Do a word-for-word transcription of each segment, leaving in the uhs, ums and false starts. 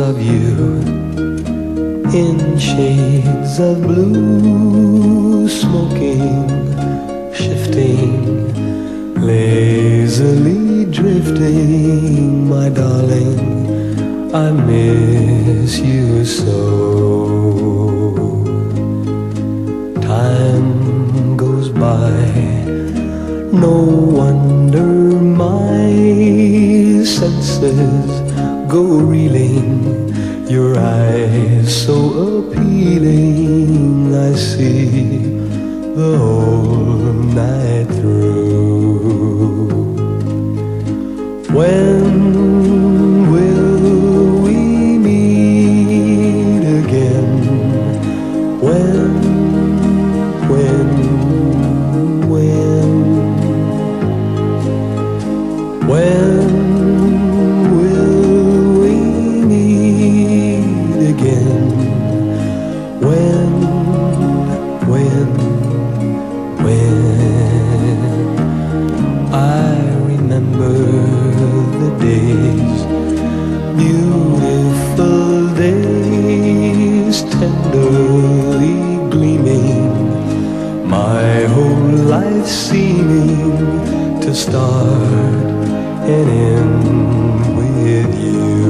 of you in shades of blue, smoking, shifting, lazily drifting. My darling, I miss you so. Time goes by, no wonder my senses go reeling. Your eyes so appealing, I see the whole night through. When will we meet again? When, when, when, when will we meet again? When, when, when? I remember the days, beautiful days, tenderly gleaming, my whole life seeming to start and end with you.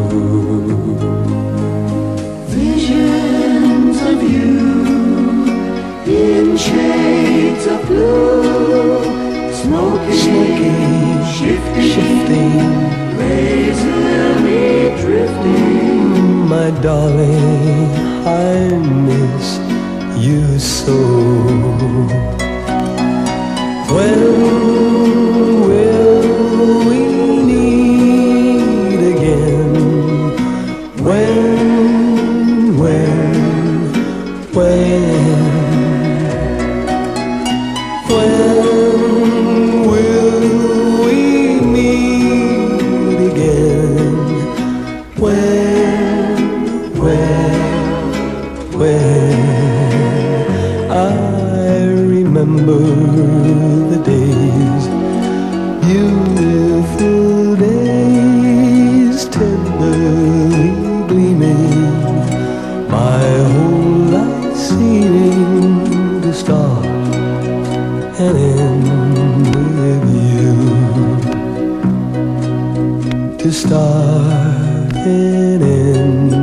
Visions of you in shades of blue, smoking, Smoking, shifting, shifting, lazily drifting. my darling, I miss you so. When will we meet again? When, when, when, when will we meet again? When, when, when? I remember the days, beautiful days, tenderly gleaming, my whole life seeming to start and end with you, to start and end